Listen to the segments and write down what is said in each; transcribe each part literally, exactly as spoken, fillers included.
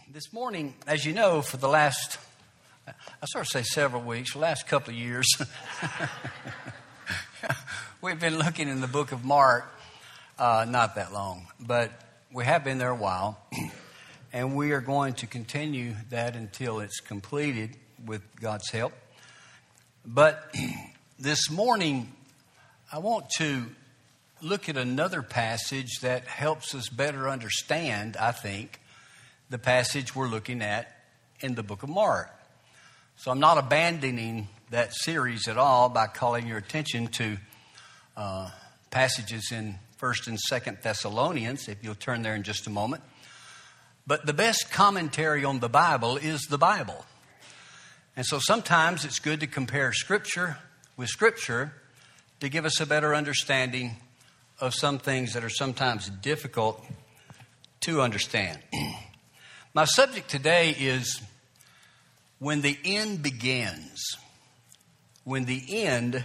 This morning, as you know, for the last, I sort of say several weeks, the last couple of years, we've been looking in the book of Mark, uh, not that long, but we have been there a while, and we are going to continue that until it's completed with God's help. But this morning, I want to look at another passage that helps us better understand, I think, the passage we're looking at in the book of Mark. So I'm not abandoning that series at all by calling your attention to uh, passages in First and Second Thessalonians, if you'll turn there in just a moment. But the best commentary on the Bible is the Bible. And so sometimes it's good to compare Scripture with Scripture to give us a better understanding of some things that are sometimes difficult to understand. My subject today is when the end begins. When the end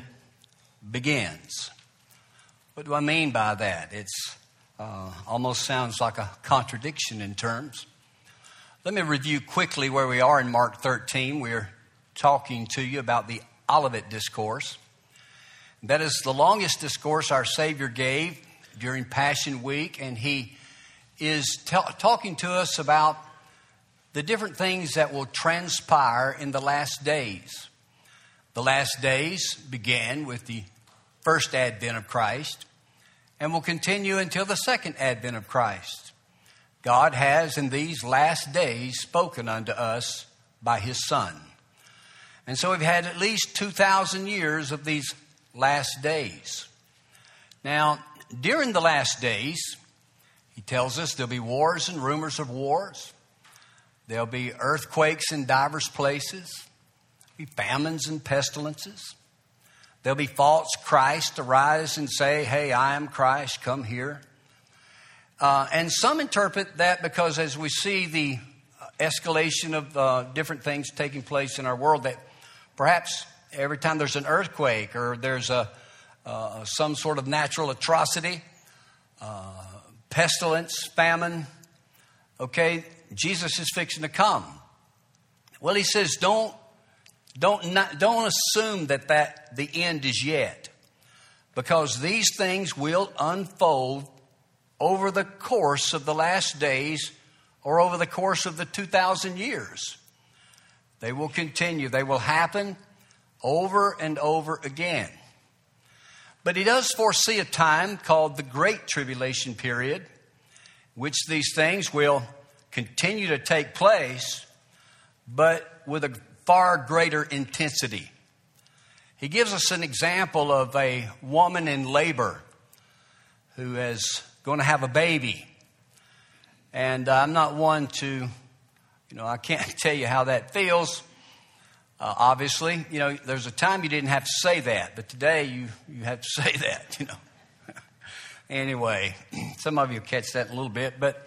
begins. What do I mean by that? It's uh, almost sounds like a contradiction in terms. Let me review quickly where we are in Mark thirteen. We're talking to you about the Olivet Discourse. That is the longest discourse our Savior gave during Passion Week, and He is t- talking to us about the different things that will transpire in the last days. The last days began with the first advent of Christ and will continue until the second advent of Christ. God has in these last days spoken unto us by His Son. And so we've had at least two thousand years of these last days. Now, during the last days, He tells us there'll be wars and rumors of wars. There'll be earthquakes in divers places. There'll be famines and pestilences. There'll be false Christ arise and say, hey, I am Christ, come here. Uh, and some interpret that because as we see the escalation of uh, different things taking place in our world, that perhaps every time there's an earthquake or there's a uh, some sort of natural atrocity, uh, pestilence, famine, okay, Jesus is fixing to come. Well, He says, don't don't not, don't assume that, that the end is yet, because these things will unfold over the course of the last days or over the course of the two thousand years. They will continue. They will happen over and over again. But He does foresee a time called the Great Tribulation Period, which these things will continue to take place, but with a far greater intensity. He gives us an example of a woman in labor who is going to have a baby. And I'm not one to, you know, I can't tell you how that feels. Uh, obviously, you know, there's a time you didn't have to say that, but today you, you have to say that, you know. Anyway, some of you catch that in a little bit, but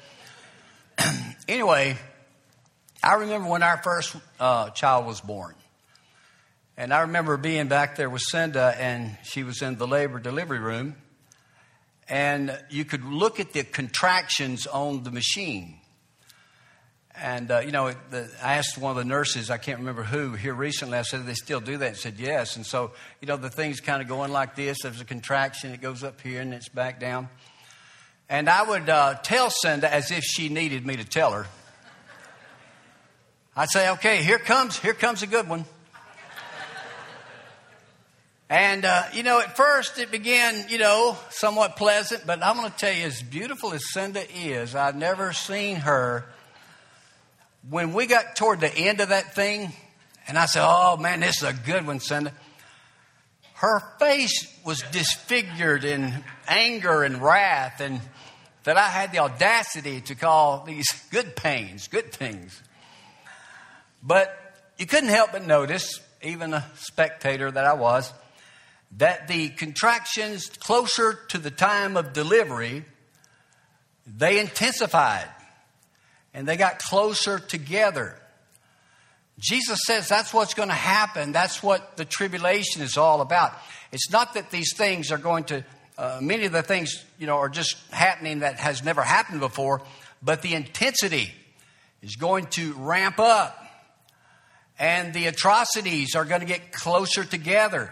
anyway, I remember when our first uh, child was born. And I remember being back there with Cinda, and she was in the labor delivery room. And you could look at the contractions on the machine. And, uh, you know, the, I asked one of the nurses, I can't remember who, here recently. I said, do they still do that? And said, yes. And so, you know, the thing's kind of going like this. There's a contraction. It goes up here, and it's back down. And I would uh, tell Cinda as if she needed me to tell her. I'd say, okay, here comes, here comes a good one. And, uh, you know, at first it began, you know, somewhat pleasant. But I'm going to tell you, as beautiful as Cinda is, I've never seen her. When we got toward the end of that thing, and I said, oh, man, this is a good one, Cinda. Her face was disfigured in anger and wrath, and that I had the audacity to call these good pains, good things. But you couldn't help but notice, even a spectator that I was, that the contractions closer to the time of delivery, they intensified and they got closer together. Jesus says that's what's going to happen. That's what the tribulation is all about. It's not that these things are going to, uh, many of the things, you know, are just happening that has never happened before, but the intensity is going to ramp up, and the atrocities are going to get closer together,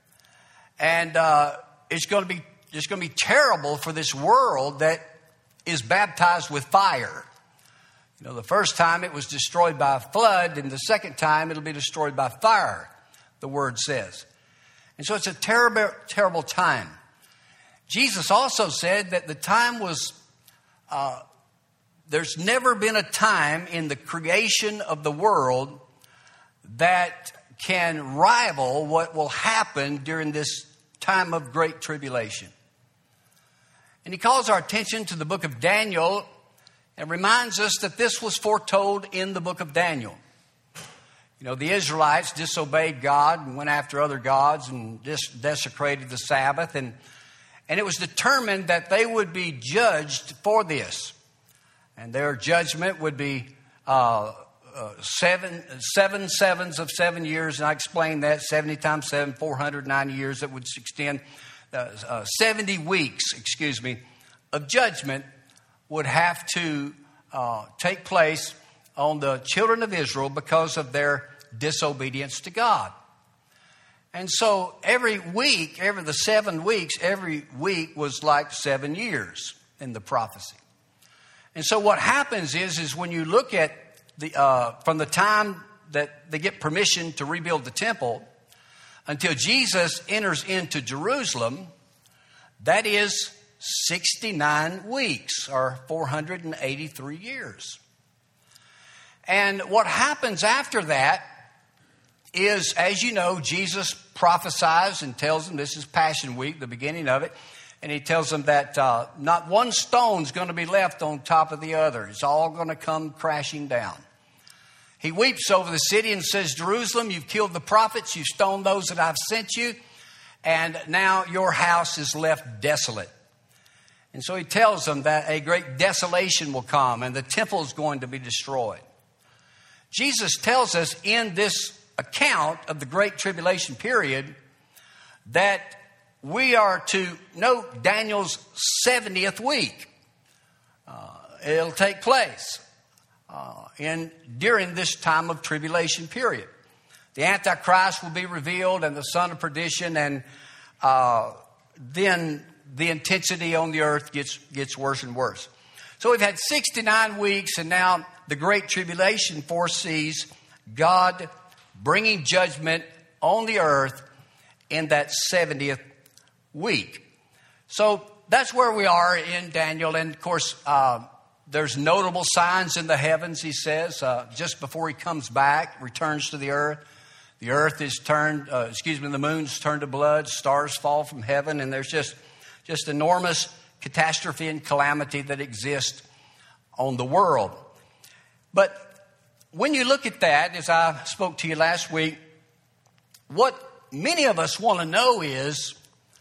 and uh, it's going to be it's going to be terrible for this world that is baptized with fire. You know, the first time it was destroyed by a flood, and the second time it'll be destroyed by fire, the word says. And so it's a terrible, terrible time. Jesus also said that the time was, uh, there's never been a time in the creation of the world that can rival what will happen during this time of great tribulation. And he calls our attention to the book of Daniel and reminds us that this was foretold in the book of Daniel. You know, the Israelites disobeyed God and went after other gods and just desecrated the Sabbath. And, and it was determined that they would be judged for this. And their judgment would be uh, uh, seven, seven sevens of seven years. And I explained that, seventy times seven, four hundred ninety years. That would extend uh, uh, seventy weeks, excuse me, of judgment would have to uh, take place on the children of Israel because of their disobedience to God. And so every week, every the seven weeks, every week was like seven years in the prophecy. And so what happens is, is when you look at the uh, from the time that they get permission to rebuild the temple until Jesus enters into Jerusalem, that is sixty-nine weeks or four hundred eighty-three years. And what happens after that is, as you know, Jesus prophesies and tells them, this is Passion Week, the beginning of it, and he tells them that uh, not one stone's going to be left on top of the other. It's all going to come crashing down. He weeps over the city and says, Jerusalem, you've killed the prophets, you've stoned those that I've sent you, and now your house is left desolate. And so he tells them that a great desolation will come and the temple is going to be destroyed. Jesus tells us in this account of the Great Tribulation period that we are to note Daniel's seventieth week. Uh, it'll take place uh, in during this time of tribulation period. The Antichrist will be revealed and the son of perdition, and uh, then the intensity on the earth gets gets worse and worse. So we've had sixty-nine weeks, and now the Great Tribulation foresees God bringing judgment on the earth in that seventieth week. So that's where we are in Daniel. And of course, uh, there's notable signs in the heavens, he says, uh, just before he comes back, returns to the earth. The earth is turned, uh, excuse me, the moon's turned to blood, stars fall from heaven, and there's just, just enormous catastrophe and calamity that exists on the world. But when you look at that, as I spoke to you last week, what many of us want to know is,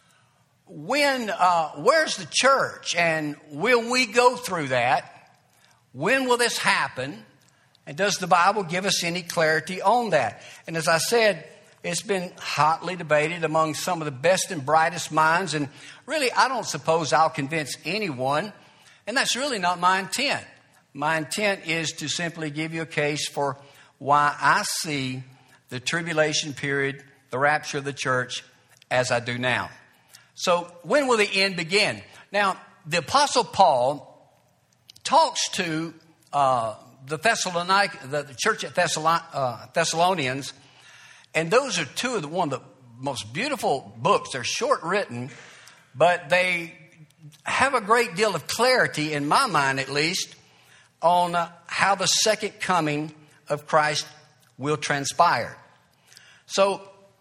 when, uh, where's the church? And will we go through that? When will this happen? And does the Bible give us any clarity on that? And as I said, it's been hotly debated among some of the best and brightest minds. And really, I don't suppose I'll convince anyone. And that's really not my intent. My intent is to simply give you a case for why I see the tribulation period, the rapture of the church, as I do now. So when will the end begin? Now, the Apostle Paul talks to uh, the Thessalonic, the, the church at Thessalon, uh, Thessalonians, and those are two of the one of the most beautiful books. They're short written, but they have a great deal of clarity, in my mind at least, on uh, how the second coming of Christ will transpire. So,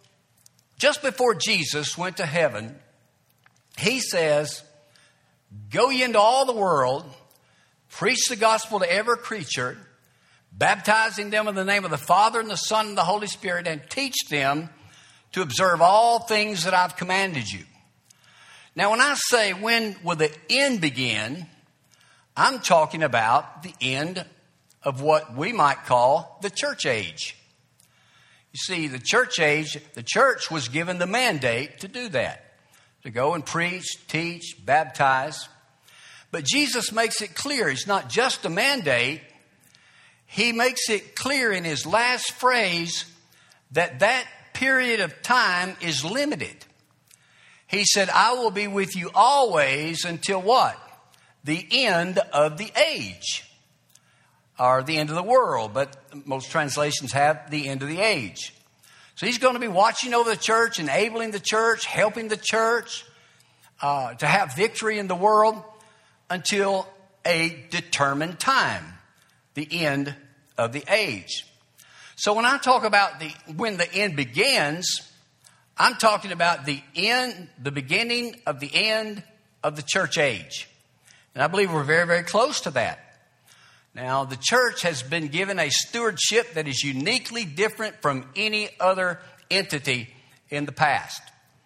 just before Jesus went to heaven, he says, go ye into all the world, preach the gospel to every creature, baptizing them in the name of the Father and the Son and the Holy Spirit, and teach them to observe all things that I've commanded you. Now, when I say when will the end begin, I'm talking about the end of what we might call the church age. You see, the church age, the church was given the mandate to do that, to go and preach, teach, baptize. But Jesus makes it clear it's not just a mandate. he makes it clear in his last phrase that that period of time is limited. He said, I will be with you always until what? The end of the age. Or the end of the world, but most translations have the end of the age. So he's going to be watching over the church, enabling the church, helping the church uh, to have victory in the world until a determined time, the end of the age. So when I talk about the when the end begins, I'm talking about the end, the beginning of the end of the church age. And I believe we're very, very close to that. Now, the church has been given a stewardship that is uniquely different from any other entity in the past.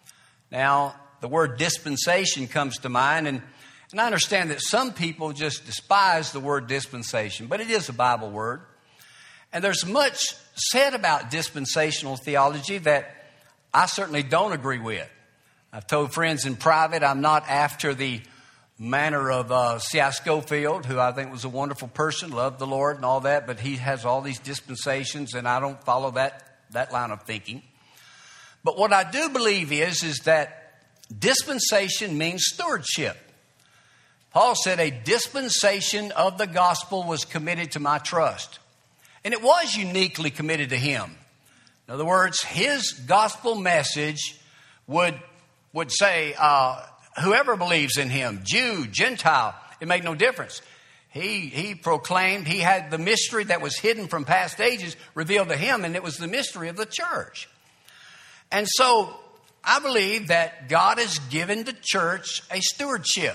Now, the word dispensation comes to mind, and, and I understand that some people just despise the word dispensation, but it is a Bible word. And there's much said about dispensational theology that I certainly don't agree with. I've told friends in private I'm not after the manner of uh, C I Scofield, who I think was a wonderful person, loved the Lord and all that, but he has all these dispensations, and I don't follow that, that line of thinking. But what I do believe is, is that dispensation means stewardship. Paul said a dispensation of the gospel was committed to my trust. And it was uniquely committed to him. In other words, his gospel message would, would say, uh, whoever believes in him, Jew, Gentile, it made no difference. He, he proclaimed, he had the mystery that was hidden from past ages revealed to him, and it was the mystery of the church. And so I believe that God has given the church a stewardship,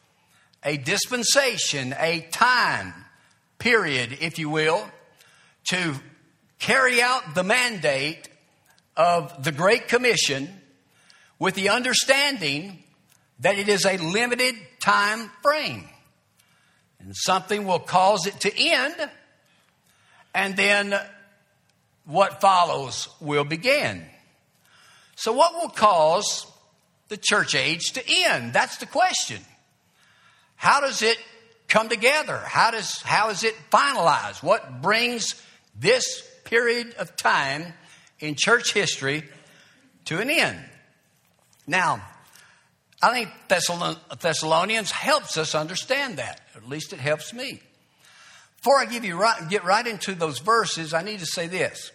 a dispensation, a time period, if you will, to carry out the mandate of the Great Commission with the understanding that it is a limited time frame. And something will cause it to end, and then what follows will begin. So what will cause the church age to end? That's the question. How does it come together? How does, how is it finalized? What brings this period of time in church history to an end? Now, I think Thessalonians helps us understand that. At least it helps me. Before I give you right, get right into those verses, I need to say this.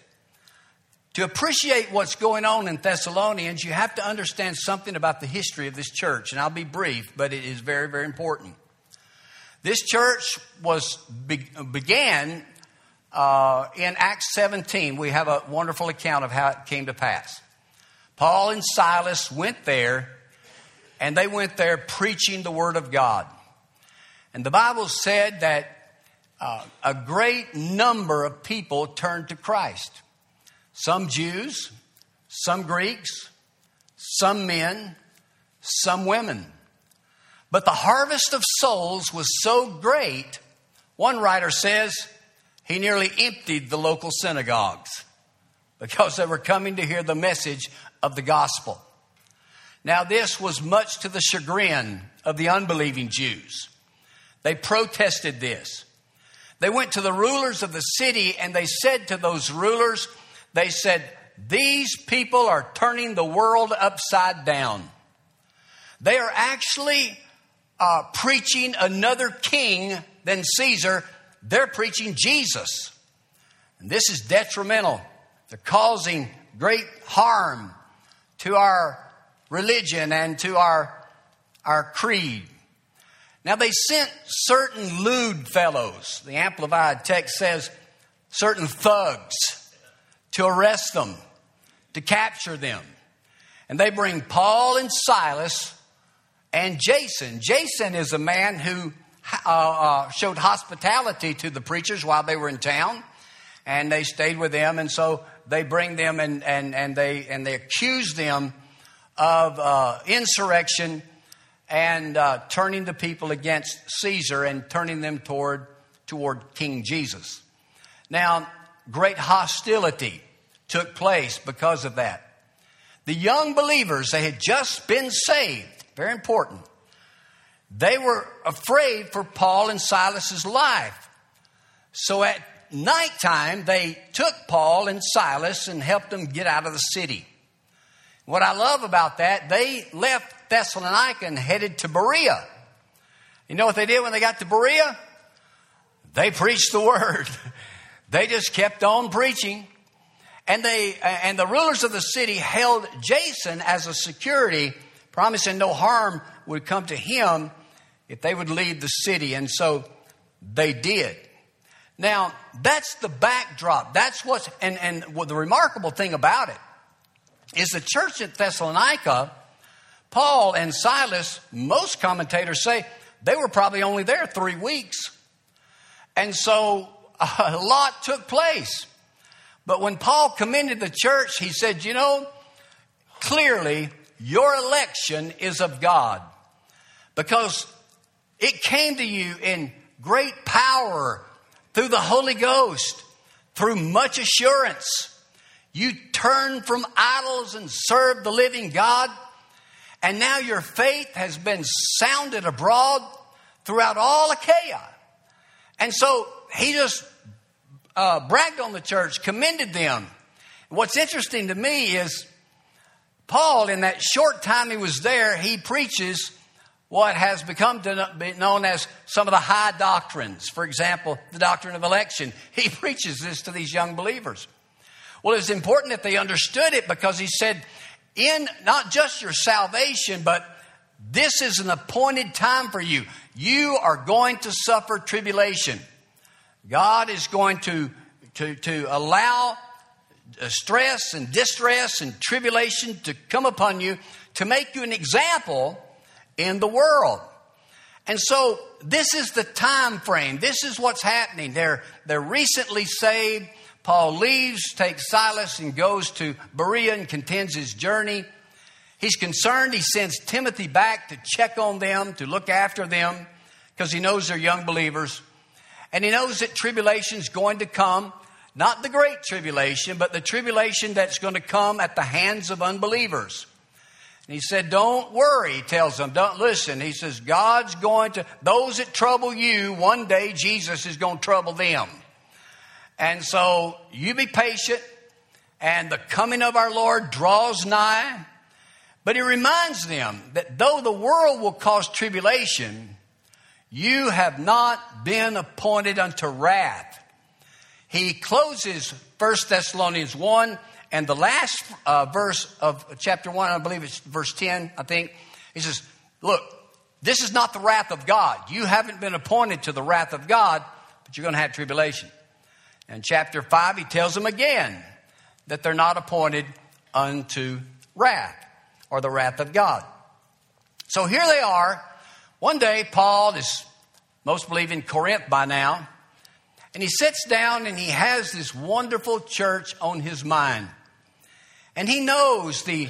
To appreciate what's going on in Thessalonians, you have to understand something about the history of this church. And I'll be brief, but it is very, very important. This church was began uh, in Acts seventeen. We have a wonderful account of how it came to pass. Paul and Silas went there, and they went there preaching the Word of God. And the Bible said that uh, a great number of people turned to Christ. Some Jews, some Greeks, some men, some women. But the harvest of souls was so great, one writer says he nearly emptied the local synagogues because they were coming to hear the message of the gospel. Now, this was much to the chagrin of the unbelieving Jews. They protested this. They went to the rulers of the city and they said to those rulers, they said, these people are turning the world upside down. They are actually uh, preaching another king than Caesar. They're preaching Jesus. And this is detrimental. They're causing great harm to our religion and to our, our creed. Now they sent certain lewd fellows. The Amplified text says certain thugs to arrest them, to capture them. And they bring Paul and Silas and Jason. Jason is a man who uh, uh, showed hospitality to the preachers while they were in town. And they stayed with them. And so they bring them and, and, and, they, and they accuse them of uh, insurrection and uh, turning the people against Caesar and turning them toward, toward King Jesus. Now, great hostility took place because of that. The young believers, they had just been saved. Very important. They were afraid for Paul and Silas's life. So at nighttime, they took Paul and Silas and helped them get out of the city. What I love about that, they left Thessalonica and headed to Berea. You know what they did when they got to Berea? They preached the word. They just kept on preaching. And they and the rulers of the city held Jason as a security, promising no harm would come to him if they would leave the city. And so they did. Now, that's the backdrop. That's what's, and, and what the remarkable thing about it is the church at Thessalonica, Paul and Silas, most commentators say they were probably only there three weeks. And so a lot took place. But when Paul commended the church, he said, you know, clearly your election is of God, because it came to you in great power through the Holy Ghost, through much assurance. You turned from idols and served the living God. And now your faith has been sounded abroad throughout all Achaia. And so he just uh, bragged on the church, commended them. What's interesting to me is Paul, in that short time he was there, he preaches what has become known as some of the high doctrines. For example, the doctrine of election. He preaches this to these young believers. Well, it's important that they understood it, because he said, in not just your salvation, but this is an appointed time for you. You are going to suffer tribulation. God is going to, to, to allow stress and distress and tribulation to come upon you to make you an example in the world. And so this is the time frame. This is what's happening. They're, they're recently saved. Paul leaves, takes Silas, and goes to Berea and continues his journey. He's concerned. He sends Timothy back to check on them, to look after them, because he knows they're young believers. And he knows that tribulation is going to come. Not the great tribulation, but the tribulation that's going to come at the hands of unbelievers. And he said, don't worry, he tells them, don't listen. He says, God's going to, those that trouble you, one day Jesus is going to trouble them. And so you be patient, and the coming of our Lord draws nigh. But he reminds them that though the world will cause tribulation, you have not been appointed unto wrath. He closes First Thessalonians one, and the last uh, verse of chapter one, I believe it's verse ten, I think. He says, look, this is not the wrath of God. You haven't been appointed to the wrath of God, but you're going to have tribulation. In chapter five, he tells them again that they're not appointed unto wrath, or the wrath of God. So here they are. One day, Paul is, most believe, in Corinth by now. And he sits down and he has this wonderful church on his mind. And he knows the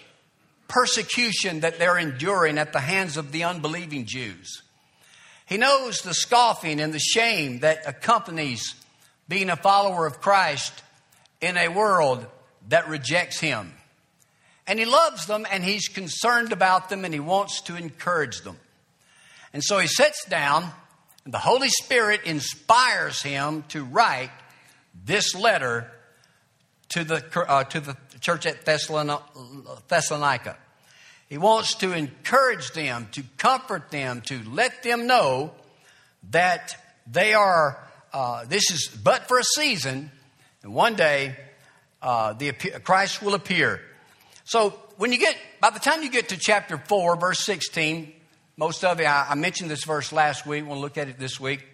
persecution that they're enduring at the hands of the unbelieving Jews. He knows the scoffing and the shame that accompanies being a follower of Christ in a world that rejects him. And he loves them, and he's concerned about them, and he wants to encourage them. And so he sits down, and the Holy Spirit inspires him to write this letter to the, uh, to the church at Thessalonica. He wants to encourage them, to comfort them, to let them know that they are, uh, this is but for a season, and one day uh, the Christ will appear. So when you get, by the time you get to chapter four, verse sixteen, most of you, I, I mentioned this verse last week. We'll look at it this week.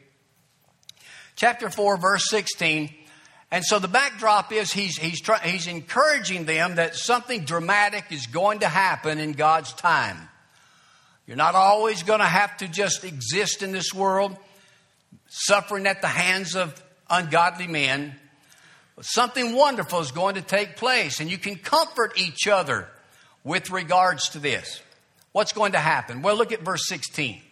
Chapter four, verse sixteen. And so the backdrop is he's, he's, try, he's encouraging them that something dramatic is going to happen in God's time. You're not always going to have to just exist in this world, suffering at the hands of ungodly men. But something wonderful is going to take place, and you can comfort each other with regards to this. What's going to happen? Well, look at verse sixteen.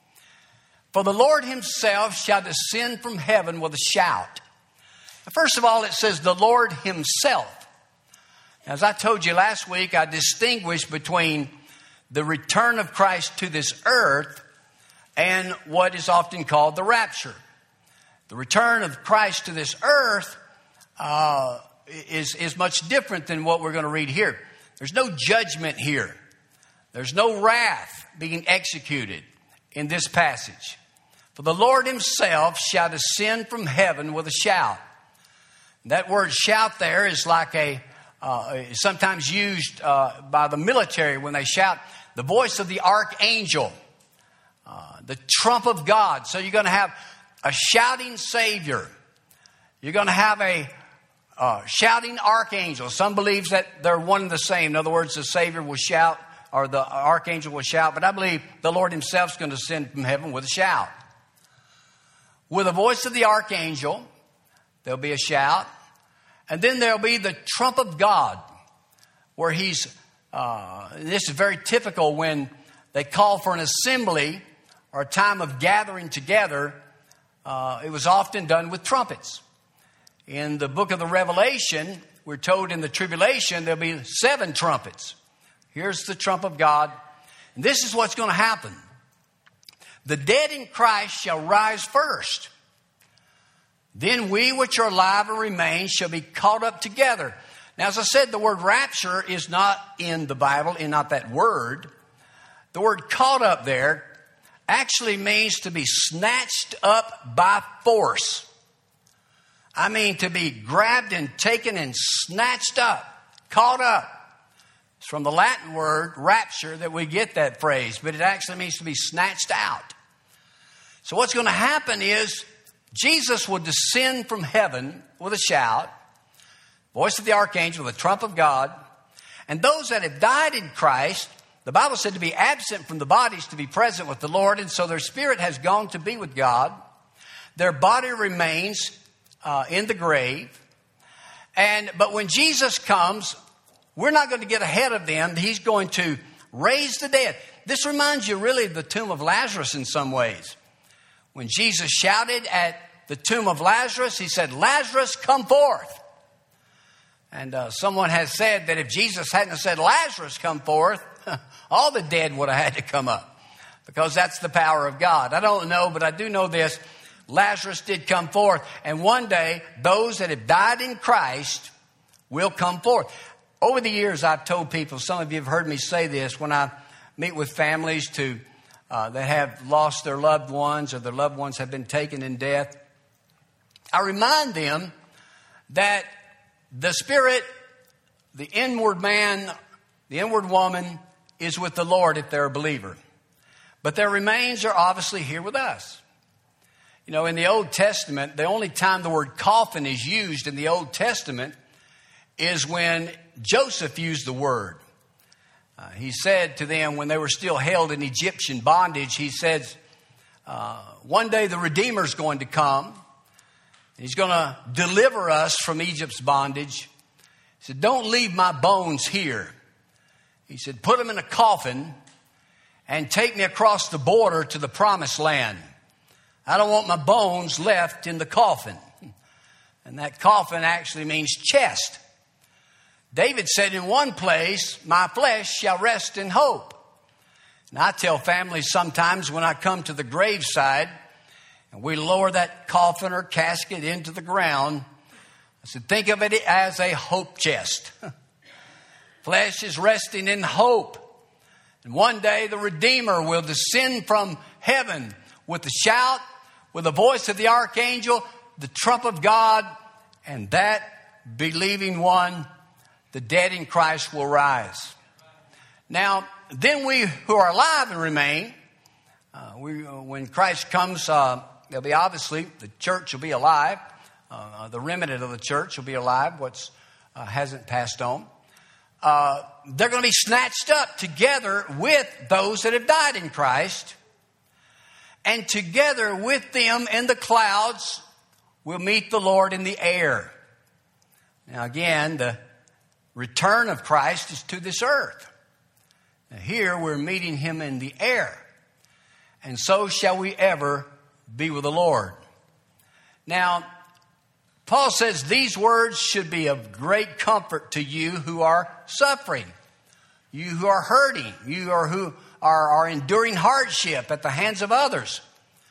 For the Lord himself shall descend from heaven with a shout. First of all, it says the Lord himself. As I told you last week, I distinguished between the return of Christ to this earth and what is often called the rapture. The return of Christ to this earth uh, is, is much different than what we're going to read here. There's no judgment here. There's no wrath being executed in this passage. For the Lord himself shall descend from heaven with a shout. That word shout there is like a, uh, sometimes used uh, by the military when they shout, the voice of the archangel, uh, the trump of God. So you're going to have a shouting Savior. You're going to have a uh, shouting archangel. Some believes that they're one and the same. In other words, the Savior will shout or the archangel will shout. But I believe the Lord himself is going to descend from heaven with a shout. With the voice of the archangel, there'll be a shout. And then there'll be the trump of God, where he's, uh, this is very typical when they call for an assembly or a time of gathering together. Uh, it was often done with trumpets. In the book of the Revelation, we're told in the tribulation there'll be seven trumpets. Here's the trump of God. And this is what's going to happen. The dead in Christ shall rise first. Then we which are alive and remain shall be caught up together. Now, as I said, the word rapture is not in the Bible, in not that word. The word caught up there actually means to be snatched up by force. I mean, to be grabbed and taken and snatched up, caught up. It's from the Latin word rapture that we get that phrase, but it actually means to be snatched out. So what's going to happen is Jesus will descend from heaven with a shout, voice of the archangel, the trump of God, and those that have died in Christ, the Bible said to be absent from the bodies to be present with the Lord, and so their spirit has gone to be with God. Their body remains uh, in the grave, and but when Jesus comes, we're not going to get ahead of them. He's going to raise the dead. This reminds you really of the tomb of Lazarus in some ways. When Jesus shouted at the tomb of Lazarus, he said, Lazarus, come forth. And uh, someone has said that if Jesus hadn't said, Lazarus, come forth, all the dead would have had to come up. Because that's the power of God. I don't know, but I do know this. Lazarus did come forth. And one day, those that have died in Christ will come forth. Over the years, I've told people, some of you have heard me say this, when I meet with families to Uh, that have lost their loved ones or their loved ones have been taken in death. I remind them that the spirit, the inward man, the inward woman is with the Lord if they're a believer. But their remains are obviously here with us. You know, in the Old Testament, the only time the word coffin is used in the Old Testament is when Joseph used the word. Uh, he said to them when they were still held in Egyptian bondage, he says, uh, one day the Redeemer's going to come. He's going to deliver us from Egypt's bondage. He said, don't leave my bones here. He said, put them in a coffin and take me across the border to the promised land. I don't want my bones left in the coffin. And that coffin actually means chest. David said in one place, my flesh shall rest in hope. And I tell families sometimes when I come to the graveside and we lower that coffin or casket into the ground, I said, think of it as a hope chest. Flesh is resting in hope. And one day the Redeemer will descend from heaven with a shout, with the voice of the archangel, the trump of God, and that believing one, the dead in Christ, will rise. Now, then we who are alive and remain, uh, we, uh, when Christ comes, uh, there'll be obviously, the church will be alive. Uh, the remnant of the church will be alive, what uh, hasn't passed on. Uh, they're going to be snatched up together with those that have died in Christ. And together with them in the clouds, we'll meet the Lord in the air. Now again, the return of Christ is to this earth. Now here we're meeting him in the air. And so shall we ever be with the Lord. Now, Paul says these words should be of great comfort to you who are suffering, you who are hurting, you are who are, are enduring hardship at the hands of others.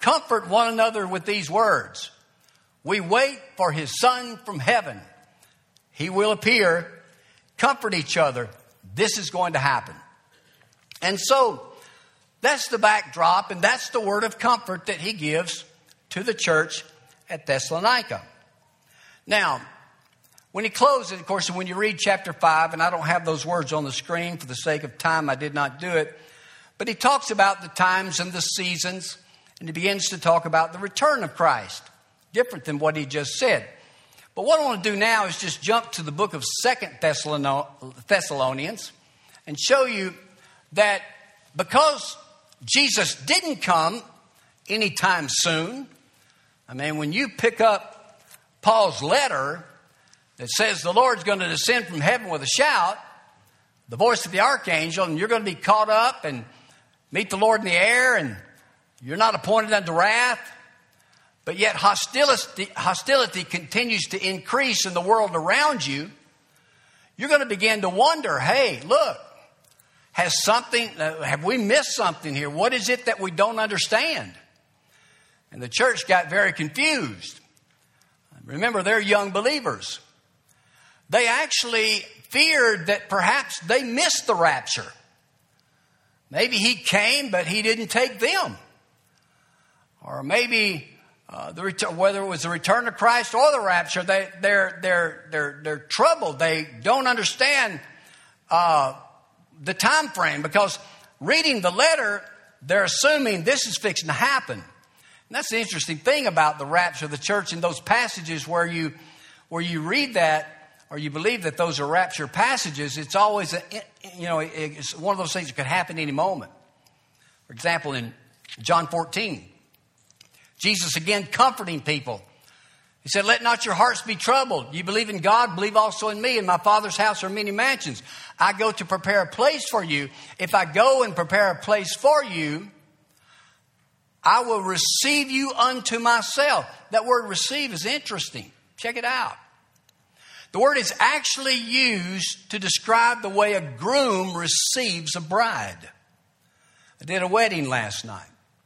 comfort one another with these words. We wait for his Son from heaven. He will appear. Comfort each other. This is going to happen. And so that's the backdrop, and that's the word of comfort that he gives to the church at Thessalonica. Now, when he closes, of course, when you read chapter five, and I don't have those words on the screen for the sake of time, I did not do it, but he talks about the times and the seasons, and he begins to talk about the return of Christ, different than what he just said. But what I want to do now is just jump to the book of Second Thessalonians and show you that because Jesus didn't come anytime soon, I mean, when you pick up Paul's letter that says the Lord's going to descend from heaven with a shout, the voice of the archangel, and you're going to be caught up and meet the Lord in the air, and you're not appointed unto wrath, but yet hostility, hostility continues to increase in the world around you, you're going to begin to wonder, hey, look, has something, uh, have we missed something here? What is it that we don't understand? And the church got very confused. Remember, they're young believers. They actually feared that perhaps they missed the rapture. Maybe he came, but he didn't take them. Or maybe uh, the ret- whether it was the return of Christ or the rapture, they, they're, they're, they're, they're troubled. They don't understand uh, the time frame, because reading the letter, they're assuming this is fixing to happen. And that's the interesting thing about the rapture of the church in those passages where you where you read that, or you believe that those are rapture passages. It's always, a, you know, it's one of those things that could happen any moment. For example, in John fourteen, Jesus again comforting people. He said, let not your hearts be troubled. You believe in God, believe also in me. In my Father's house are many mansions. I go to prepare a place for you. If I go and prepare a place for you, I will receive you unto myself. That word receive is interesting. Check it out. The word is actually used to describe the way a groom receives a bride. I did a wedding last night.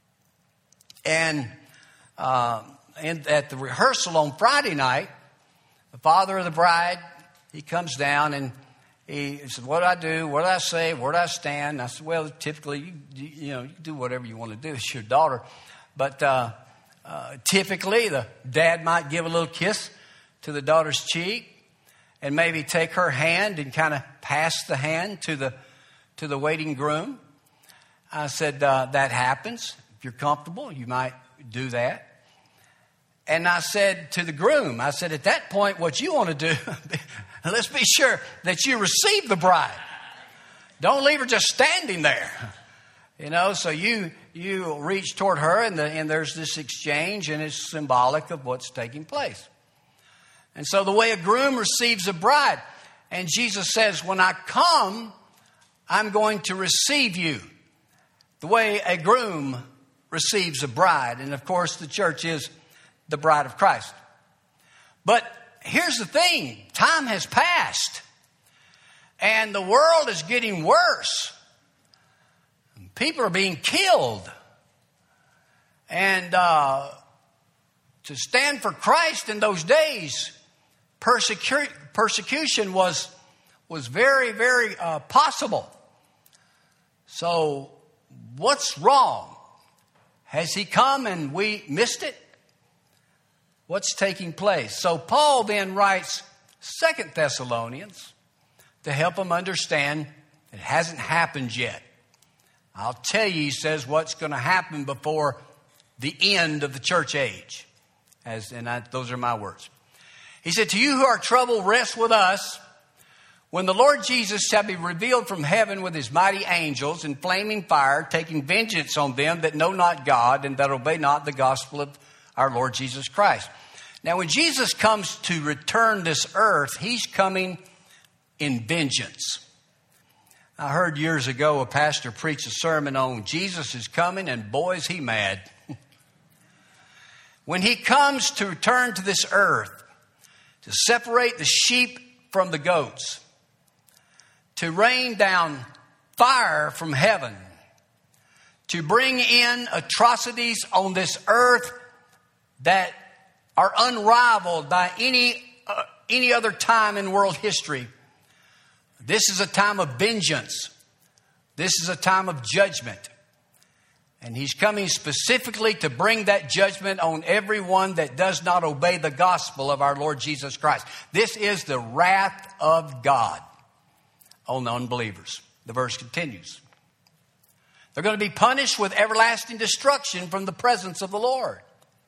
And, uh, and at the rehearsal on Friday night, the father of the bride, he comes down and he said, what do I do? What do I say? Where do I stand? And I said, well, typically, you, you, you know, you do whatever you want to do. It's your daughter. But uh, uh, typically, the dad might give a little kiss to the daughter's cheek and maybe take her hand and kind of pass the hand to the to the waiting groom. I said, uh, that happens. If you're comfortable, you might do that. And I said to the groom, I said, at that point, what you want to do, let's be sure that you receive the bride. Don't leave her just standing there. You know, so you you reach toward her, and, the, and there's this exchange, and it's symbolic of what's taking place. And so the way a groom receives a bride, and Jesus says, when I come, I'm going to receive you. The way a groom receives a bride. And of course, the church is the bride of Christ. But here's the thing. Time has passed. And the world is getting worse. People are being killed. And uh, to stand for Christ in those days, persecu- persecution was, was very, very uh, possible. So what's wrong? Has he come and we missed it? What's taking place? So Paul then writes Second Thessalonians to help them understand it hasn't happened yet. I'll tell you, he says, what's going to happen before the end of the church age. As, and I, those are my words. He said, to you who are troubled, rest with us. When the Lord Jesus shall be revealed from heaven with his mighty angels in flaming fire, taking vengeance on them that know not God and that obey not the gospel of our Lord Jesus Christ. Now, when Jesus comes to return this earth, he's coming in vengeance. I heard years ago a pastor preach a sermon on Jesus is coming, and boy, is he mad. When he comes to return to this earth, to separate the sheep from the goats, to rain down fire from heaven, to bring in atrocities on this earth that are unrivaled by any, uh, any other time in world history. This is a time of vengeance. This is a time of judgment. And he's coming specifically to bring that judgment on everyone that does not obey the gospel of our Lord Jesus Christ. This is the wrath of God on the unbelievers. The verse continues. They're going to be punished with everlasting destruction from the presence of the Lord.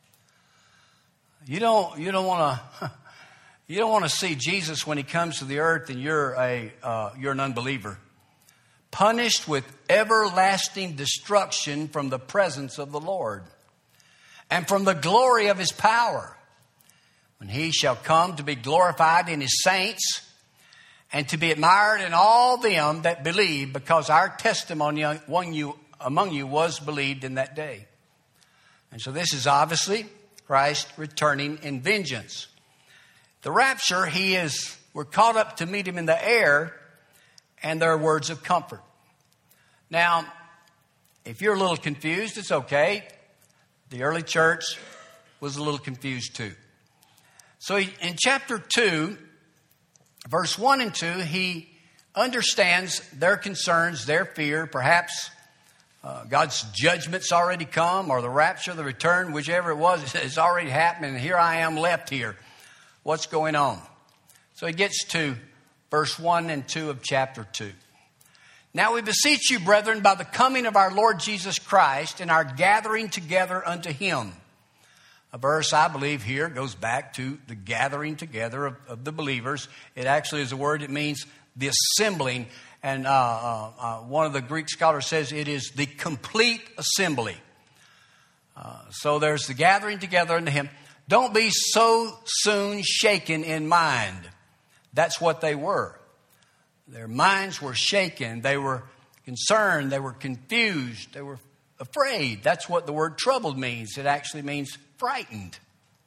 You don't, you don't want to, you don't want to see Jesus when he comes to the earth and you're a, uh, you're an unbeliever. Punished with everlasting destruction from the presence of the Lord and from the glory of his power, when he shall come to be glorified in his saints and to be admired in all them that believe, because our testimony among you, among you was believed in that day. And so this is obviously Christ returning in vengeance. The rapture, he is, we're caught up to meet him in the air, and there are words of comfort. Now, if you're a little confused, it's okay. The early church was a little confused too. So in chapter two, verse one and two, he understands their concerns, their fear. Perhaps uh, God's judgment's already come, or the rapture, the return, whichever it was, it's already happened, and here I am left here. What's going on? So he gets to verse one and two of chapter two. Now we beseech you, brethren, by the coming of our Lord Jesus Christ and our gathering together unto him. A verse, I believe, here goes back to the gathering together of, of the believers. It actually is a word that means the assembling. And uh, uh, uh, one of the Greek scholars says it is the complete assembly. Uh, so there's the gathering together unto him. Don't be so soon shaken in mind. That's what they were. Their minds were shaken. They were concerned. They were confused. They were afraid. That's what the word troubled means. It actually means frightened.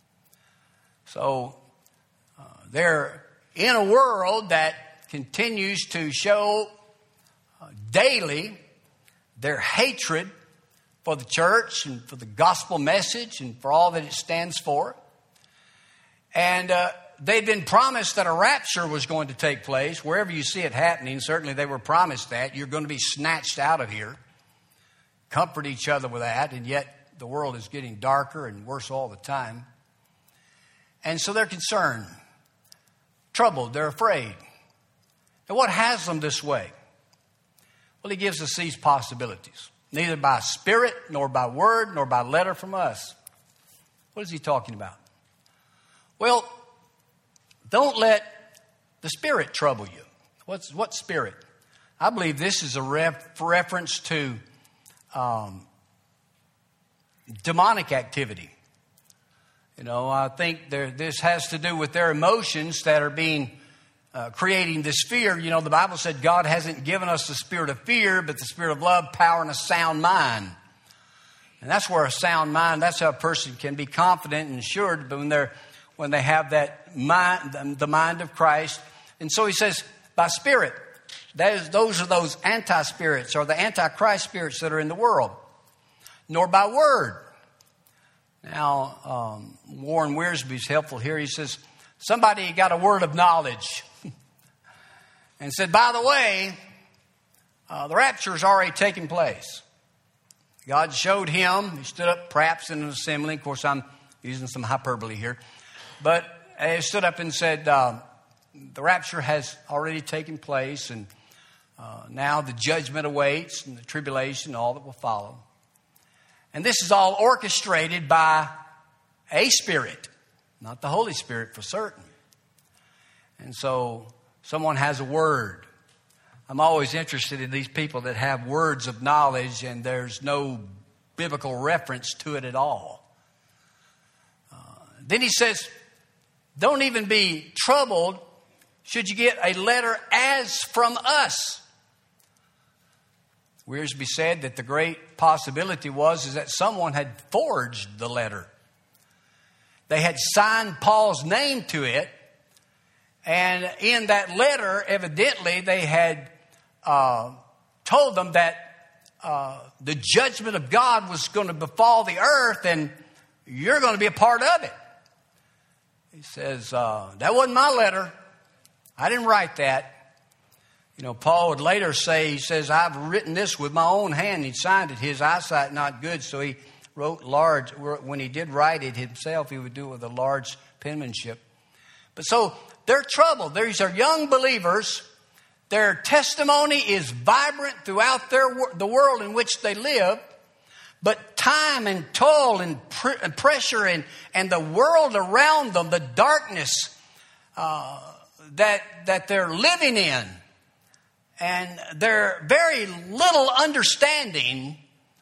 So uh, they're in a world that continues to show uh, daily their hatred for the church and for the gospel message and for all that it stands for. And uh, they'd been promised that a rapture was going to take place. Wherever you see it happening, certainly they were promised that. You're going to be snatched out of here. Comfort each other with that, and yet the world is getting darker and worse all the time. And so they're concerned, troubled, they're afraid. And what has them this way? Well, he gives us these possibilities. Neither by spirit, nor by word, nor by letter from us. What is he talking about? Well, don't let the spirit trouble you. What's what spirit? I believe this is a ref, reference to um, demonic activity. You know, I think there, this has to do with their emotions that are being uh, creating this fear. You know, the Bible said God hasn't given us the spirit of fear, but the spirit of love, power, and a sound mind. And that's where a sound mind, that's how a person can be confident and assured when they're when they have that mind, the mind of Christ. And so he says, by spirit, that is, those are those anti-spirits or the anti-Christ spirits that are in the world. Nor by word. Now, um, Warren Wiersbe's helpful here. He says, somebody got a word of knowledge and said, by the way, uh, the rapture's already taken place. God showed him. He stood up perhaps in an assembly. Of course, I'm using some hyperbole here. But he stood up and said, uh, the rapture has already taken place, and uh, now the judgment awaits and the tribulation, all that will follow. And this is all orchestrated by a spirit, not the Holy Spirit for certain. And so someone has a word. I'm always interested in these people that have words of knowledge and there's no biblical reference to it at all. Uh, then he says, don't even be troubled should you get a letter as from us. Wiersbe said that the great possibility was is that someone had forged the letter. They had signed Paul's name to it, and in that letter, evidently, they had uh, told them that uh, the judgment of God was going to befall the earth, and you're going to be a part of it. He says, uh, that wasn't my letter. I didn't write that. You know, Paul would later say, he says, I've written this with my own hand. He signed it. His eyesight not good, so he wrote large. When he did write it himself, he would do it with a large penmanship. But so they're troubled. These are young believers. Their testimony is vibrant throughout their the world in which they live. But time and toil and, pr- and pressure and, and the world around them, the darkness uh, that that they're living in, and their very little understanding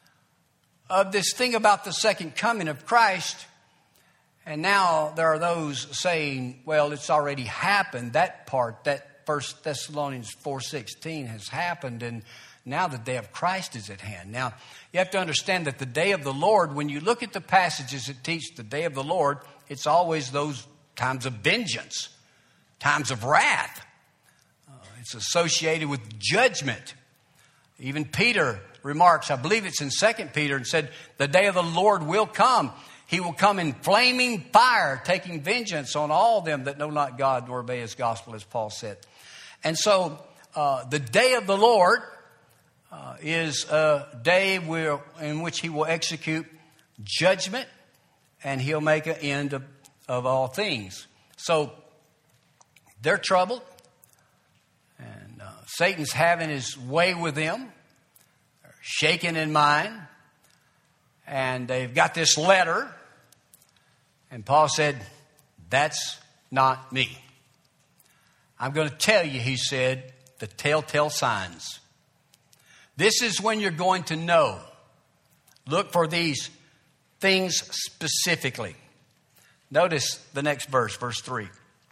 of this thing about the second coming of Christ. And now there are those saying, well, it's already happened. That part, that First Thessalonians four sixteen has happened, and now the day of Christ is at hand. Now, you have to understand that the day of the Lord, when you look at the passages that teach the day of the Lord, it's always those times of vengeance, times of wrath. Uh, it's associated with judgment. Even Peter remarks, I believe it's in Second Peter, and said, the day of the Lord will come. He will come in flaming fire, taking vengeance on all them that know not God nor obey his gospel, as Paul said. And so uh, the day of the Lord uh, is a day where, in which he will execute judgment, and he'll make an end of, of all things. So they're troubled, and uh, Satan's having his way with them. They're shaken in mind, and they've got this letter. And Paul said, that's not me. I'm going to tell you, he said, the telltale signs. This is when you're going to know. Look for these things specifically. Notice the next verse, verse three.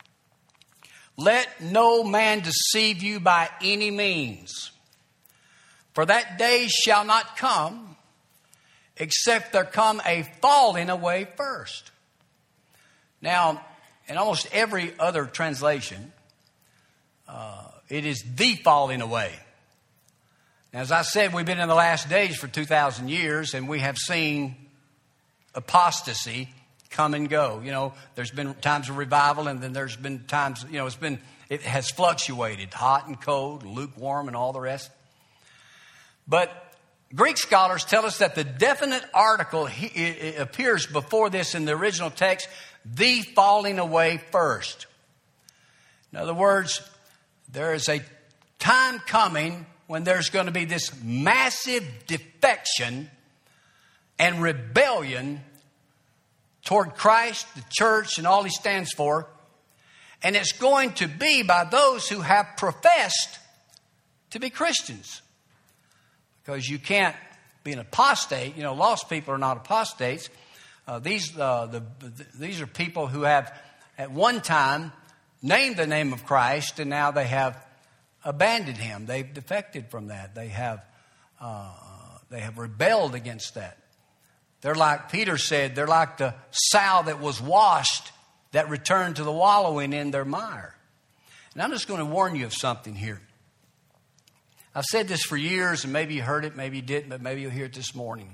Let no man deceive you by any means, for that day shall not come, except there come a falling away first. Now, in almost every other translation, uh, it is the falling away. Now, as I said, we've been in the last days for two thousand years, and we have seen apostasy come and go. You know, there's been times of revival, and then there's been times, you know, it's been, it has fluctuated, hot and cold, lukewarm, and all the rest. But Greek scholars tell us that the definite article he, it appears before this in the original text, the falling away first. In other words, there is a time coming when there's going to be this massive defection and rebellion toward Christ, the church, and all he stands for. And it's going to be by those who have professed to be Christians. Because you can't be an apostate. You know, lost people are not apostates. Uh, these uh, the, the, these are people who have at one time named the name of Christ, and now they have abandoned him. They've defected from that. They have uh, they have rebelled against that. They're like Peter said. They're like the sow that was washed that returned to the wallowing in their mire. And I'm just going to warn you of something here. I've said this for years, and maybe you heard it, maybe you didn't, but maybe you'll hear it this morning.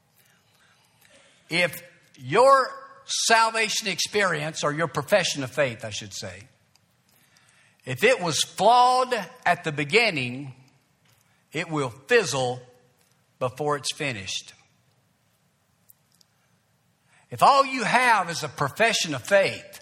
If your salvation experience, or your profession of faith, I should say, if it was flawed at the beginning, it will fizzle before it's finished. If all you have is a profession of faith,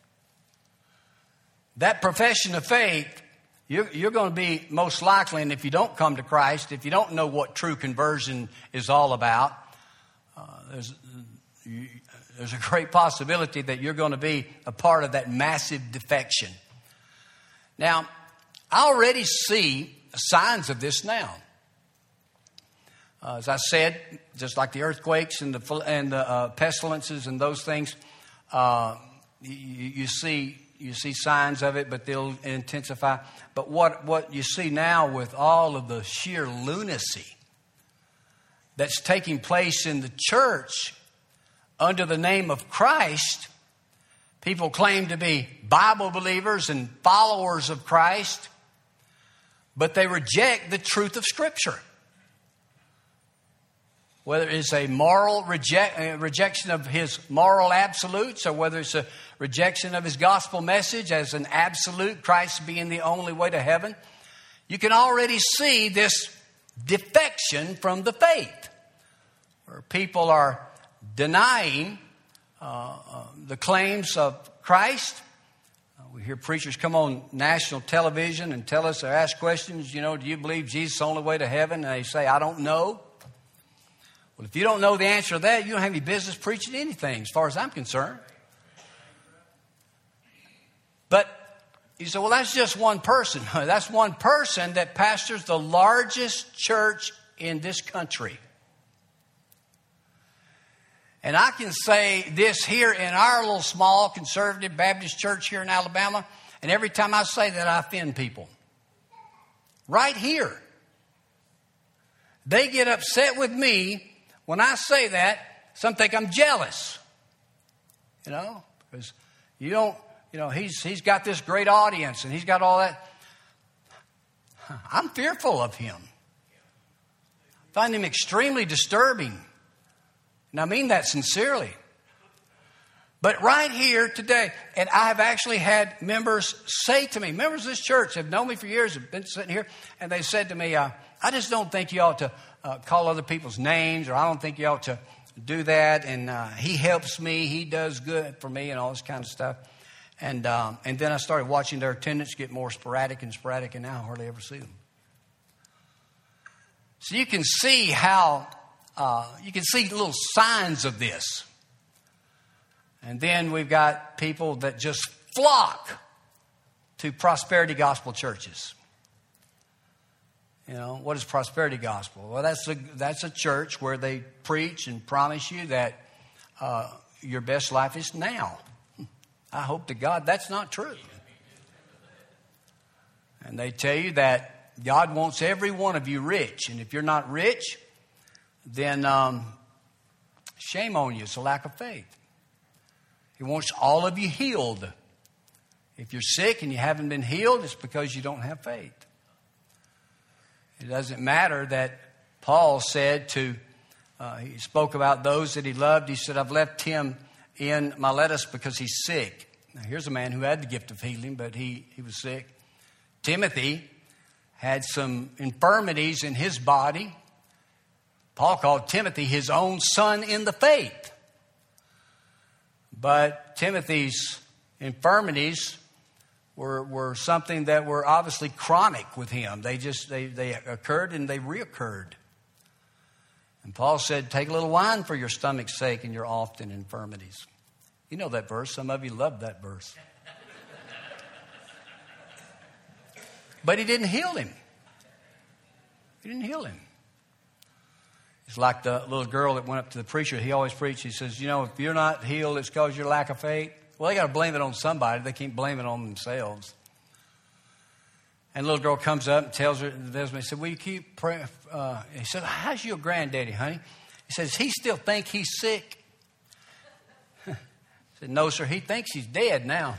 that profession of faith, you're, you're going to be most likely, and if you don't come to Christ, if you don't know what true conversion is all about, uh, there's, you, there's a great possibility that you're going to be a part of that massive defection. Now, I already see signs of this now. Uh, as I said, just like the earthquakes and the and the uh, pestilences and those things, uh, you, you see you see signs of it, but they'll intensify. But what what you see now with all of the sheer lunacy that's taking place in the church under the name of Christ, people claim to be Bible believers and followers of Christ, but they reject the truth of Scripture. whether it's a moral reject, uh, rejection of his moral absolutes, or whether it's a rejection of his gospel message as an absolute, Christ being the only way to heaven, you can already see this defection from the faith, where people are denying uh, uh, the claims of Christ. Uh, we hear preachers come on national television and tell us, or ask questions, you know, do you believe Jesus is the only way to heaven? And they say, I don't know. Well, if you don't know the answer to that, you don't have any business preaching anything, as far as I'm concerned. But you say, well, that's just one person. That's one person that pastors the largest church in this country. And I can say this here in our little small conservative Baptist church here in Alabama, and every time I say that, I offend people. Right here. They get upset with me when I say that. Some think I'm jealous. You know, because you don't, you know, he's he's got this great audience and he's got all that. I'm fearful of him. I find him extremely disturbing. And I mean that sincerely. But right here today, and I have actually had members say to me, members of this church have known me for years, have been sitting here, and they said to me, uh, I just don't think you ought to uh, call other people's names, or I don't think you ought to do that, and uh, he helps me, he does good for me, and all this kind of stuff. And um, and then I started watching their attendance get more sporadic and sporadic, and now I hardly ever see them. So you can see how, uh, you can see little signs of this. And then we've got people that just flock to prosperity gospel churches. You know, what is prosperity gospel? Well, that's a, that's a church where they preach and promise you that uh, your best life is now. I hope to God that's not true. And they tell you that God wants every one of you rich. And if you're not rich, then um, shame on you. It's a lack of faith. He wants all of you healed. If you're sick and you haven't been healed, it's because you don't have faith. It doesn't matter that Paul said to, uh, he spoke about those that he loved. He said, I've left him in Miletus because he's sick. Now, here's a man who had the gift of healing, but he, he was sick. Timothy had some infirmities in his body. Paul called Timothy his own son in the faith. But Timothy's infirmities were were something that were obviously chronic with him. They just they, they occurred and they reoccurred. And Paul said, take a little wine for your stomach's sake and your often infirmities. You know that verse. Some of you love that verse. But he didn't heal him. He didn't heal him. It's like the little girl that went up to the preacher. He always preached. He says, you know, if you're not healed, it's because of your lack of faith. Well, they got to blame it on somebody. They can't blame it on themselves. And the little girl comes up and tells her, he said, will you keep praying? Uh, he said, how's your granddaddy, honey? He says, he still think he's sick. I said, no, sir, he thinks he's dead now.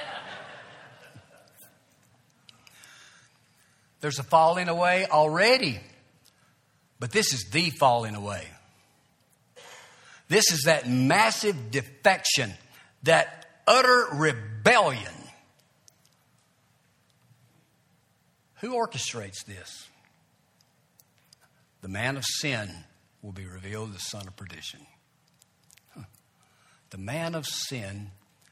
There's a falling away already. But this is the falling away. This is that massive defection, that utter rebellion. Who orchestrates this? The man of sin will be revealed, the son of perdition. Huh. The man of sin,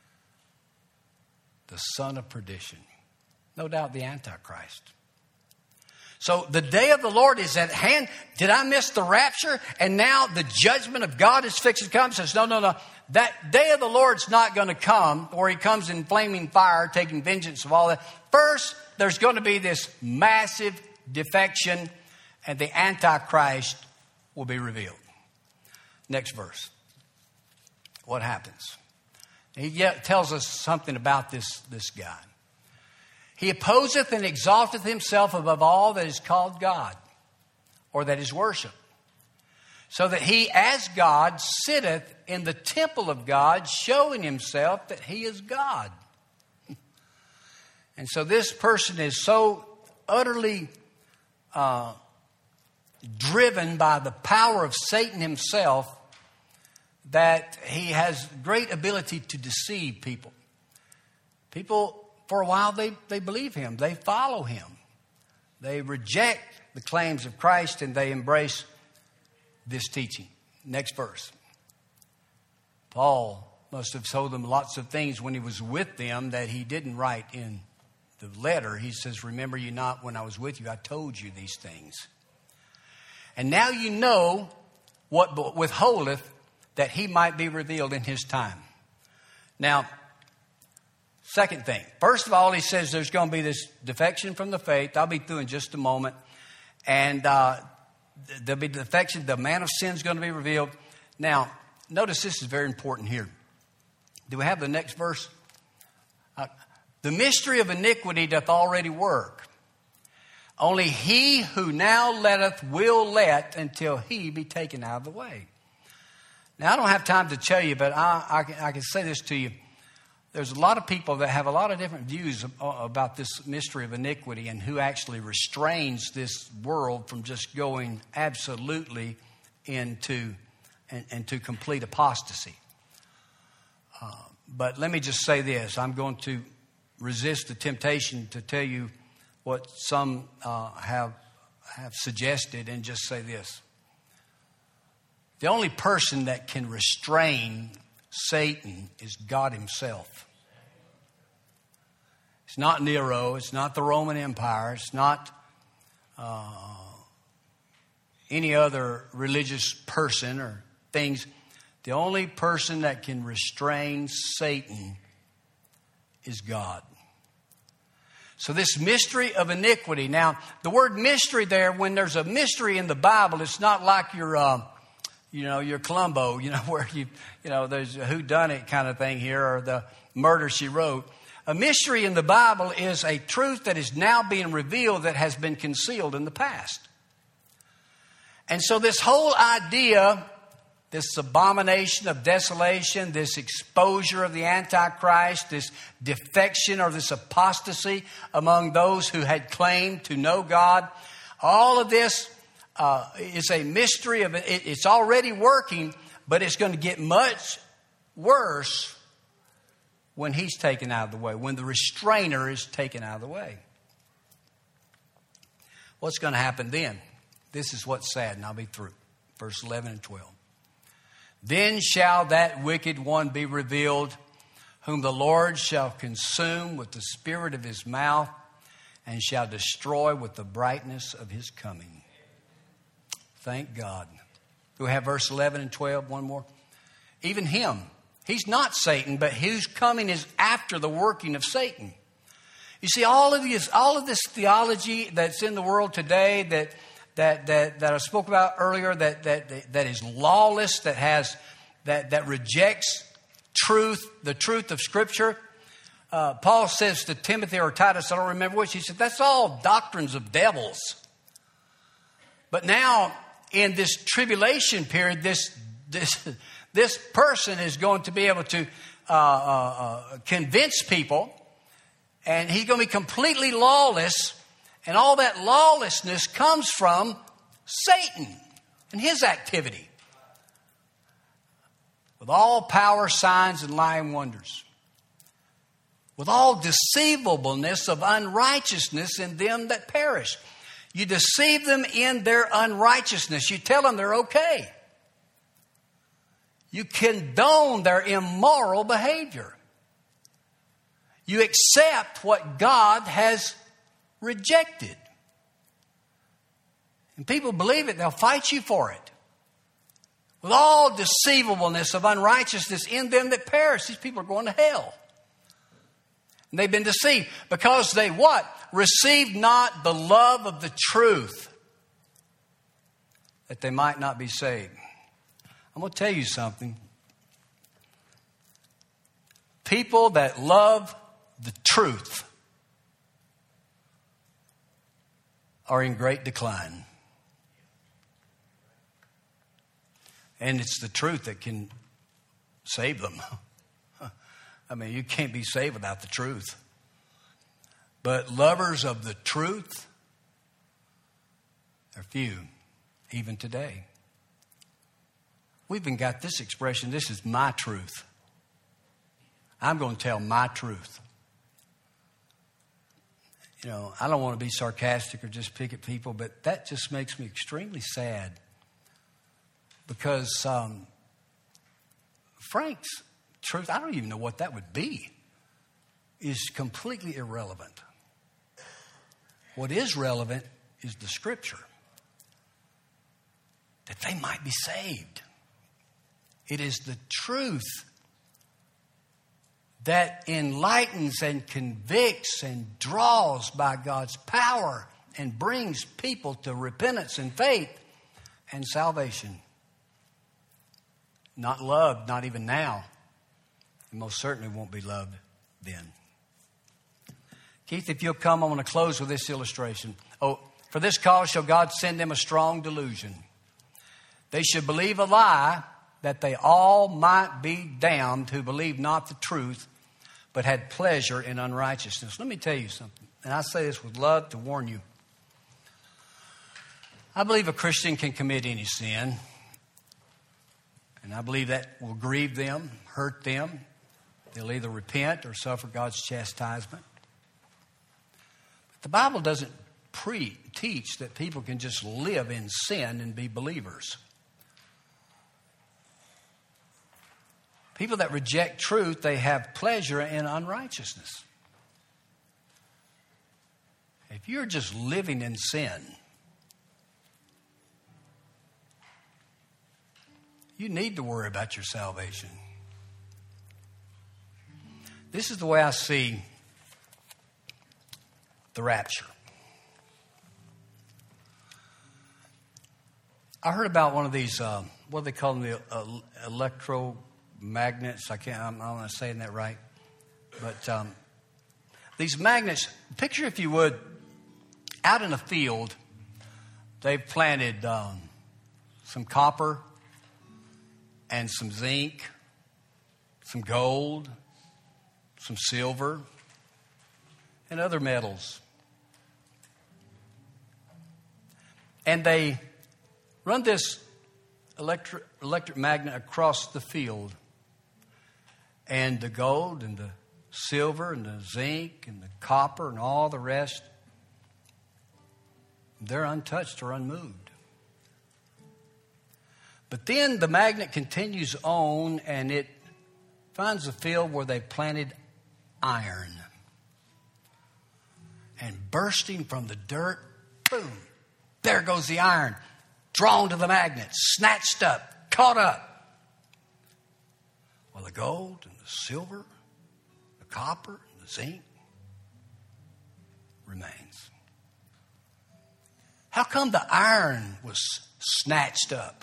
the son of perdition. No doubt the Antichrist. So the day of the Lord is at hand. Did I miss the rapture? And now the judgment of God is fixed to come. Says, no, no, no. That day of the Lord's not going to come, or he comes in flaming fire, taking vengeance of all that. First, there's going to be this massive defection, and the Antichrist will be revealed. Next verse. What happens? He tells us something about this, this guy. He opposeth and exalteth himself above all that is called God, or that is worshipped, so that he as God sitteth in the temple of God, showing himself that he is God. And so this person is so utterly uh, driven by the power of Satan himself that he has great ability to deceive people. People, for a while, they, they believe him. They follow him. They reject the claims of Christ and they embrace this teaching. Next verse. Paul must have told them lots of things when he was with them that he didn't write in the letter. He says, remember you not when I was with you, I told you these things. And now you know what withholdeth that he might be revealed in his time. Now, second thing. First of all, he says there's going to be this defection from the faith. I'll be through in just a moment. And uh, there'll be defection. The man of sin is going to be revealed. Now, notice this is very important here. Do we have the next verse? Uh, the mystery of iniquity doth already work. Only he who now letteth will let until he be taken out of the way. Now, I don't have time to tell you, but I, I, can, I can say this to you. There's a lot of people that have a lot of different views about this mystery of iniquity and who actually restrains this world from just going absolutely into, into complete apostasy. Uh, but let me just say this. I'm going to resist the temptation to tell you what some uh, have, have suggested and just say this. The only person that can restrain Satan is God himself. It's not Nero. It's not the Roman Empire. It's not uh, any other religious person or things. The only person that can restrain Satan is God. So this mystery of iniquity. Now, the word mystery there, when there's a mystery in the Bible, it's not like your... Uh, You know, your Columbo, you know, where you, you know, there's a whodunit kind of thing here, or the murder she wrote. A mystery in the Bible is a truth that is now being revealed that has been concealed in the past. And so this whole idea, this abomination of desolation, this exposure of the Antichrist, this defection or this apostasy among those who had claimed to know God, all of this Uh, it's a mystery of it. It's already working, but it's going to get much worse when he's taken out of the way, when the restrainer is taken out of the way. What's going to happen then? This is what's sad, and I'll be through. Verse eleven and twelve. Then shall that wicked one be revealed, whom the Lord shall consume with the spirit of his mouth, and shall destroy with the brightness of his coming. Thank God. Do we have verse eleven and twelve? One more. Even him. He's not Satan, but whose coming is after the working of Satan. You see, all of this, all of this theology that's in the world today that that that, that I spoke about earlier, that that that is lawless, that has that that rejects truth, the truth of Scripture. Uh, Paul says to Timothy or Titus, I don't remember which, he said, that's all doctrines of devils. But now, in this tribulation period, this this this person is going to be able to uh, uh, uh, convince people, and he's going to be completely lawless, and all that lawlessness comes from Satan and his activity, with all power, signs, and lying wonders, with all deceivableness of unrighteousness in them that perish. You deceive them in their unrighteousness. You tell them they're okay. You condone their immoral behavior. You accept what God has rejected. And people believe it, they'll fight you for it. With all deceivableness of unrighteousness in them that perish. These people are going to hell. And they've been deceived because they what? Received not the love of the truth, that they might not be saved. I'm going to tell you something. People that love the truth are in great decline. And it's the truth that can save them. I mean, you can't be saved without the truth. But lovers of the truth are few. even today. We've even got this expression, this is my truth. I'm going to tell my truth. You know, I don't want to be sarcastic or just pick at people, but that just makes me extremely sad. Because um, Frank's truth, I don't even know what that would be, is completely irrelevant. What is relevant is the Scripture. That they might be saved. It is the truth that enlightens and convicts and draws by God's power and brings people to repentance and faith and salvation. Not loved, not even now. And most certainly won't be loved then. Keith, if you'll come, I want to close with this illustration. Oh, for this cause shall God send them a strong delusion. They should believe a lie, that they all might be damned who believe not the truth, but had pleasure in unrighteousness. Let me tell you something, and I say this with love to warn you. I believe a Christian can commit any sin, and I believe that will grieve them, hurt them. They'll either repent or suffer God's chastisement. But the Bible doesn't pre- teach that people can just live in sin and be believers. People that reject truth, they have pleasure in unrighteousness. If you're just living in sin, you need to worry about your salvation. This is the way I see the rapture. I heard about one of these, uh, what do they call them, the uh, electro... magnets. I can't, I'm not saying that right. But um, these magnets, picture if you would, out in a field, they've planted um, some copper and some zinc, some gold, some silver, and other metals. And they run this electric, electric magnet across the field. And the gold and the silver and the zinc and the copper and all the rest, they're untouched or unmoved. But then the magnet continues on and it finds a field where they planted iron. And bursting from the dirt, boom, there goes the iron, drawn to the magnet, snatched up, caught up. Well, the gold and the silver, the copper and the zinc remains. How come the iron was snatched up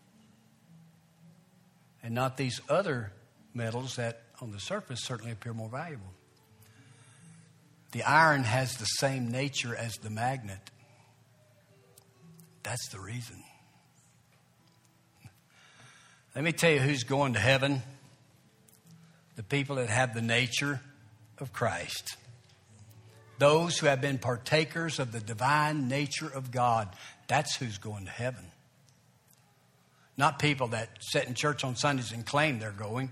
and not these other metals that on the surface certainly appear more valuable? The iron has the same nature as the magnet. That's the reason. Let me tell you who's going to heaven. The people that have the nature of Christ. Those who have been partakers of the divine nature of God. That's who's going to heaven. Not people that sit in church on Sundays and claim they're going.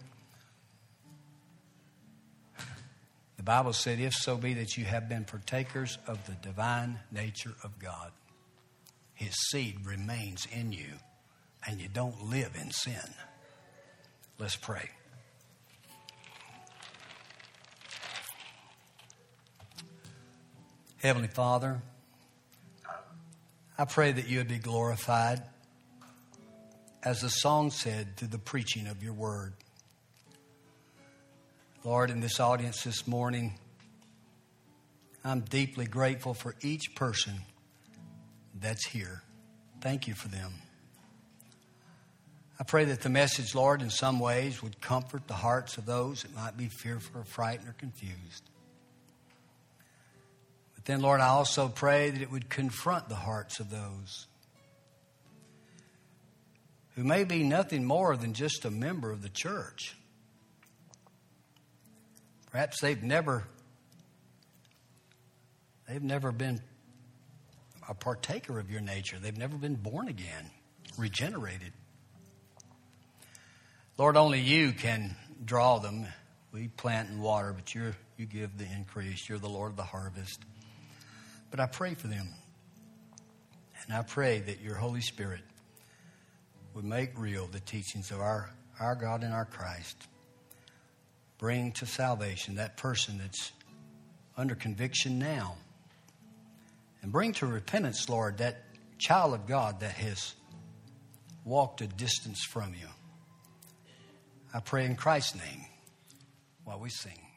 The Bible said, if so be that you have been partakers of the divine nature of God, His seed remains in you and you don't live in sin. Let's pray. Heavenly Father, I pray that you would be glorified, as the song said, through the preaching of your word. Lord, in this audience this morning, I'm deeply grateful for each person that's here. Thank you for them. I pray that the message, Lord, in some ways would comfort the hearts of those that might be fearful or frightened or confused. But then, Lord, I also pray that it would confront the hearts of those who may be nothing more than just a member of the church. Perhaps they've never, they've never been a partaker of your nature. They've never been born again, regenerated. Lord, only you can draw them. We plant and water, but you're, you give the increase. You're the Lord of the harvest. But I pray for them. And I pray that your Holy Spirit would make real the teachings of our, our God and our Christ. Bring to salvation that person that's under conviction now. And bring to repentance, Lord, that child of God that has walked a distance from you. I pray in Christ's name while we sing.